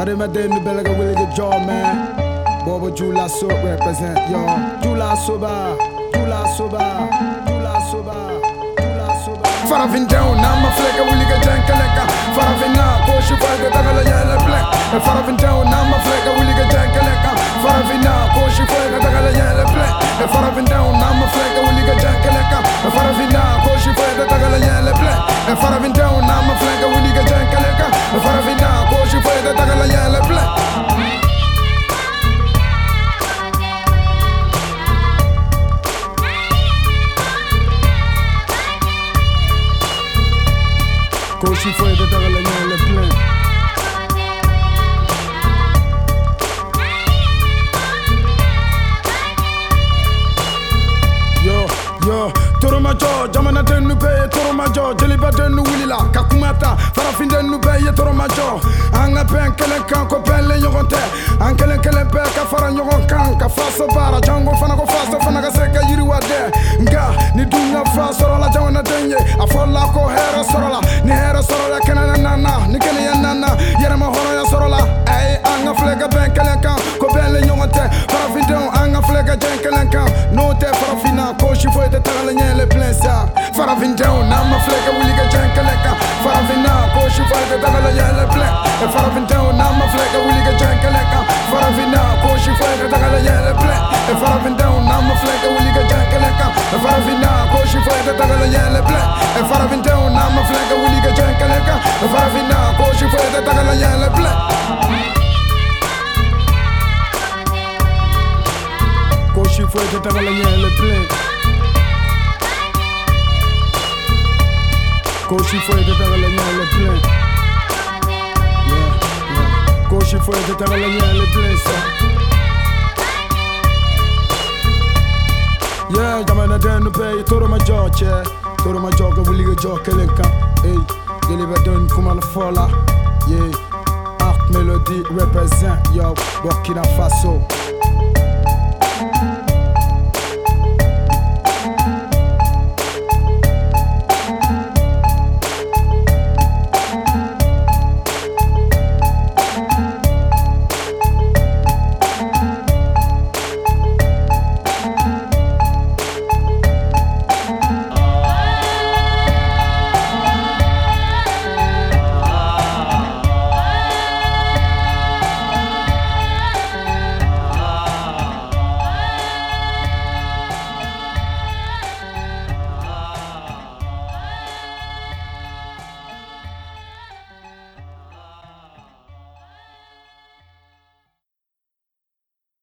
Karimade nu belega willy the jaw man. Bobo Jula so represent yo. Jula soba, Jula soba, Jula soba, Jula soba. Faravin down, I'm a flicker, willy get jankaleka. Faravina, push you for the Tagala yellow black. Faravin down, I'm a flicker, willy get jankaleka. Faravina, push you for the Tagala yellow black. Faravin down, I'm a flicker, willy get jankaleka. Faravina, push you for the Tagala yellow black. Faravin down, I'm a flicker, willy get jankaleka. Faravina, push you for the Tagala yellow black. Koshi foi de tagala nyele plein. Yo, toro majo, jamana den nu be, toro majo, jeliba den nu wilila, kakumata, farafin den nu be, toro majo. Anga pen kelen kan ko pen le yogonte, an kelen pe ka fara yogon kan, ka fasa bara jango fana ko fasa fana ka seka yiri wade. Nga ni dunya fa sorola jamana denye, afola ko hera sorola, ni hera sorola kenana nana, ni kenaya nana, yere ma horo ya sorola. Ay anga flega pen kelen kan ko pen le yogonte, farafin den anga flega jen kelen kan, no te farafina ko shi foi de tagala nyele plein sa. Farafin down, I'm a flega willy get jankaleka. Faravina, ko shi foi de tagala nyele plein. Farafin down, I'm a flega willy get jankaleka. Faravina, ko shi foi de tagala nyele plein. Farafin down, I'm a flega willy get jankaleka. Faravina, ko shi foi de tagala nyele plein. Farafin down, I'm a flega willy get jankaleka. Faravina, ko shi foi de tagala nyele plein. Ko shi foi de tagala nyele plein. Koshi foi de tagala nyele plein. Yeah. Koshi foi de tagala nyele plein sa. Yeah, jamana den nu be, toro majo che. Toro majo ka wuli ga jo kelenka. Hey, deliver don kuma la fola. Yeah. Art Melody represent yo Burkina Faso.